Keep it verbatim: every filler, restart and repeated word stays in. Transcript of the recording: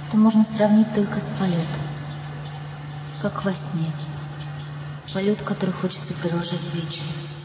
Это можно сравнить только с полетом. Как во сне. Полет, который хочется продолжать вечно.